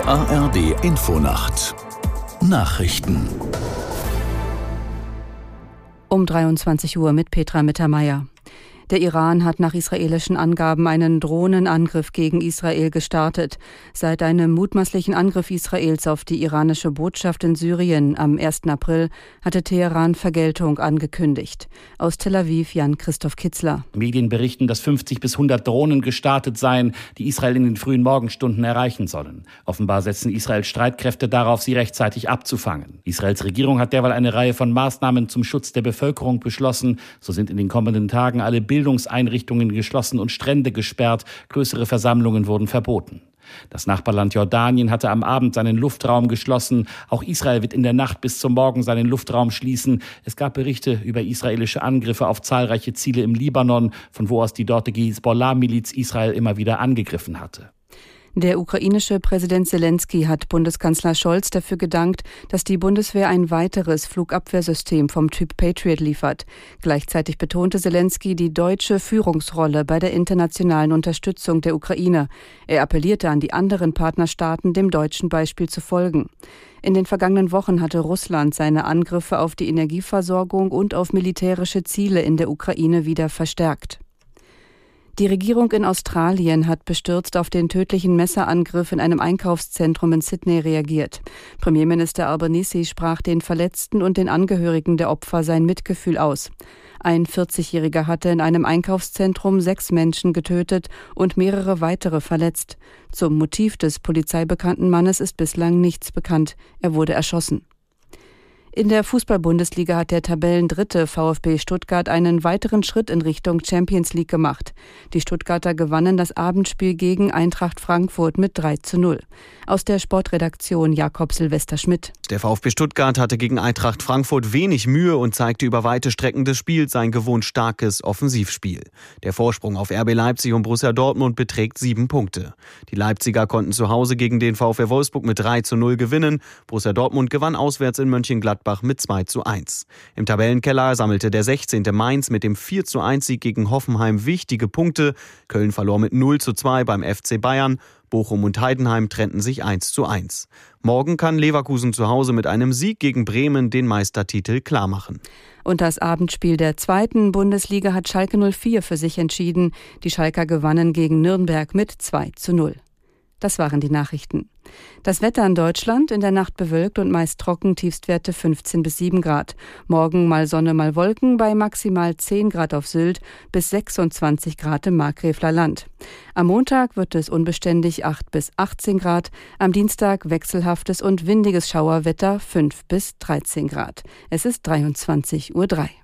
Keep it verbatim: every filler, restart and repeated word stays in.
A R D Infonacht Nachrichten um dreiundzwanzig Uhr mit Petra Mittermeier. Der Iran hat nach israelischen Angaben einen Drohnenangriff gegen Israel gestartet. Seit einem mutmaßlichen Angriff Israels auf die iranische Botschaft in Syrien am ersten April hatte Teheran Vergeltung angekündigt. Aus Tel Aviv Jan-Christoph Kitzler. Medien berichten, dass fünfzig bis hundert Drohnen gestartet seien, die Israel in den frühen Morgenstunden erreichen sollen. Offenbar setzen Israels Streitkräfte darauf, sie rechtzeitig abzufangen. Israels Regierung hat derweil eine Reihe von Maßnahmen zum Schutz der Bevölkerung beschlossen. So sind in den kommenden Tagen alle Bilder Bildungseinrichtungen geschlossen und Strände gesperrt. Größere Versammlungen wurden verboten. Das Nachbarland Jordanien hatte am Abend seinen Luftraum geschlossen. Auch Israel wird in der Nacht bis zum Morgen seinen Luftraum schließen. Es gab Berichte über israelische Angriffe auf zahlreiche Ziele im Libanon, von wo aus die dortige Hisbollah-Miliz Israel immer wieder angegriffen hatte. Der ukrainische Präsident Selenskyj hat Bundeskanzler Scholz dafür gedankt, dass die Bundeswehr ein weiteres Flugabwehrsystem vom Typ Patriot liefert. Gleichzeitig betonte Selenskyj die deutsche Führungsrolle bei der internationalen Unterstützung der Ukraine. Er appellierte an die anderen Partnerstaaten, dem deutschen Beispiel zu folgen. In den vergangenen Wochen hatte Russland seine Angriffe auf die Energieversorgung und auf militärische Ziele in der Ukraine wieder verstärkt. Die Regierung in Australien hat bestürzt auf den tödlichen Messerangriff in einem Einkaufszentrum in Sydney reagiert. Premierminister Albanese sprach den Verletzten und den Angehörigen der Opfer sein Mitgefühl aus. Ein vierzigjähriger hatte in einem Einkaufszentrum sechs Menschen getötet und mehrere weitere verletzt. Zum Motiv des polizeibekannten Mannes ist bislang nichts bekannt. Er wurde erschossen. In der Fußball-Bundesliga hat der Tabellendritte VfB Stuttgart einen weiteren Schritt in Richtung Champions League gemacht. Die Stuttgarter gewannen das Abendspiel gegen Eintracht Frankfurt mit drei zu null. Aus der Sportredaktion Jakob Silvester Schmidt. Der VfB Stuttgart hatte gegen Eintracht Frankfurt wenig Mühe und zeigte über weite Strecken des Spiels sein gewohnt starkes Offensivspiel. Der Vorsprung auf R B Leipzig und Borussia Dortmund beträgt sieben Punkte. Die Leipziger konnten zu Hause gegen den VfL Wolfsburg mit drei zu null gewinnen. Borussia Dortmund gewann auswärts in Mönchengladbach mit zwei zu eins. Im Tabellenkeller sammelte der sechzehnte Mainz mit dem vier zu eins Sieg gegen Hoffenheim wichtige Punkte. Köln verlor mit null zu zwei beim F C Bayern. Bochum und Heidenheim trennten sich eins zu eins. Morgen kann Leverkusen zu Hause mit einem Sieg gegen Bremen den Meistertitel klarmachen. Und das Abendspiel der zweiten Bundesliga hat Schalke null vier für sich entschieden. Die Schalker gewannen gegen Nürnberg mit zwei zu null. Das waren die Nachrichten. Das Wetter in Deutschland: in der Nacht bewölkt und meist trocken, Tiefstwerte fünfzehn bis sieben Grad. Morgen mal Sonne, mal Wolken, bei maximal zehn Grad auf Sylt bis sechsundzwanzig Grad im Markgräfler Land. Am Montag wird es unbeständig acht bis achtzehn Grad, am Dienstag wechselhaftes und windiges Schauerwetter fünf bis dreizehn Grad. Es ist dreiundzwanzig Uhr drei.